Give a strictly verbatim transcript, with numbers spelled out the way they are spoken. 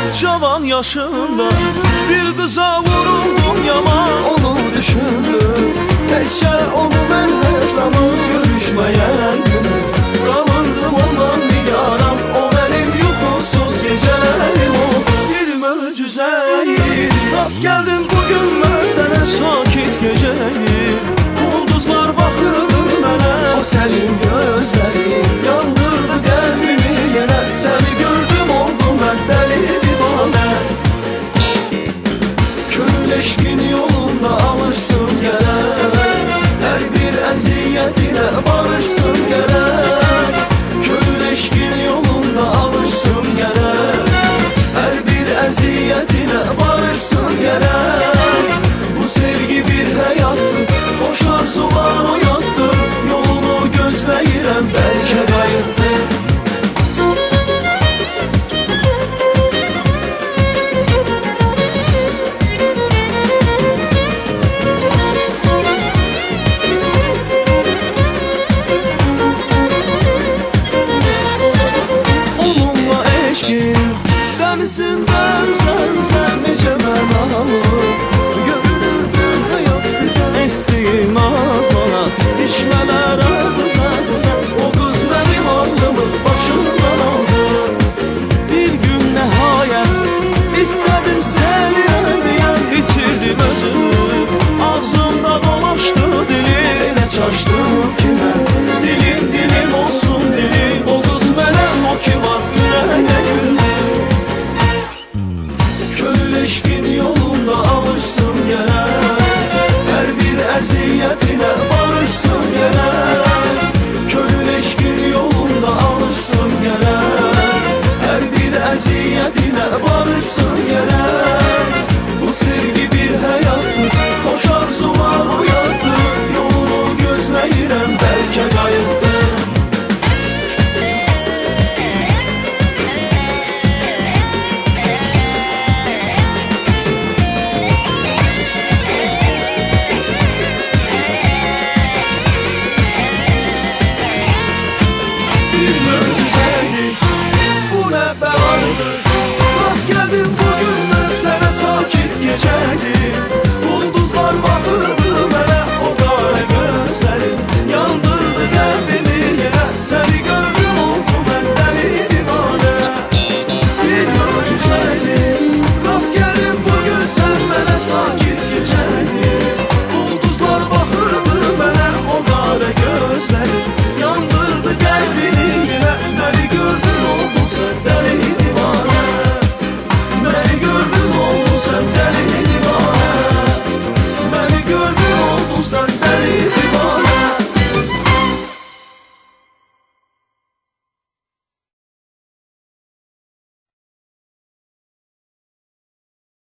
cavan yaşında bir kıza vuruldum yaman. Onu düşündüm təkcə onu mən her zaman görüşməyən günü. Qalırdım ondan nigaran, o benim yuxusuz gecələrim. O Bir möcüzəyir, rast gəldim bugün mən sənə sakit gecəyir. Ulduzlar baxırdı mənə, o sənin gözlərin yandırdı qəlbimi yenə. Səni gördüm oldum mən dəli divanə. Könül eşqin yolunda alırsın gərək, hər bir əziyyətinə barışsın gərək. Könül eşqin yolunda alırsın gərək, hər bir əziyyətinə barışsın gərək. Bu sevgi bir həyattır, xoş arzular oyatdır. Yolunu gözləyirəm, bəlkə qayıtdır. onunla eşkin dənizində üzər-üzər necə mənalı. Görünürdü həyat güzel, etdiyim azana içmələrə düzə-düzə. O qız mənim ağlımı başımdan aldı. Bir gün nəhayət istədim sevirəm deyən, itirdim özümü. Ağzımda dolaşdı dilim, Elə çaşdım ki mən, dilim dilim olsun dilim. O qız mənəm, o ki var ürəyimə güldü. könül eşqin yolunda alırsın gərək, hər bir əziyyətinə barışsın gərək. Könül eşqin yolunda alırsın gərək, hər bir əziyyətinə barışsın gərək.